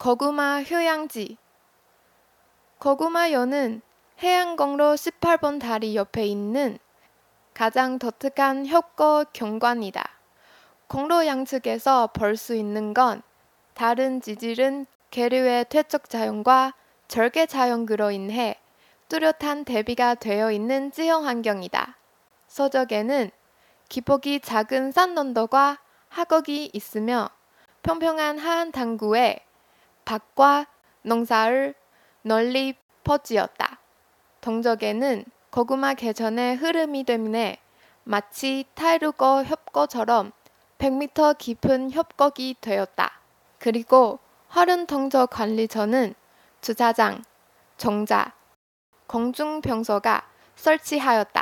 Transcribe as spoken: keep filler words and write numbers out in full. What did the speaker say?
고구마 휴양지. 고구마연은 해안공로 십팔 번 다리 옆에 있는 가장 독특한 협곡 경관이다. 공로 양측에서 볼 수 있는 건 다른 지질은 계류의 퇴적 자연과 절개 자연으로 인해 뚜렷한 대비가 되어 있는 지형 환경이다. 서쪽에는 기폭이 작은 산 언덕과 하곡이 있으며 평평한 하안 당구에 밭과 농사를 널리 퍼지었다. 동쪽에는 고구마 개천의 흐름이 때문에 마치 타이르고 협곡처럼 백 미터 깊은 협곡이 되었다. 그리고 허른 동쪽 관리처는 주차장, 정자, 공중병서가 설치하였다.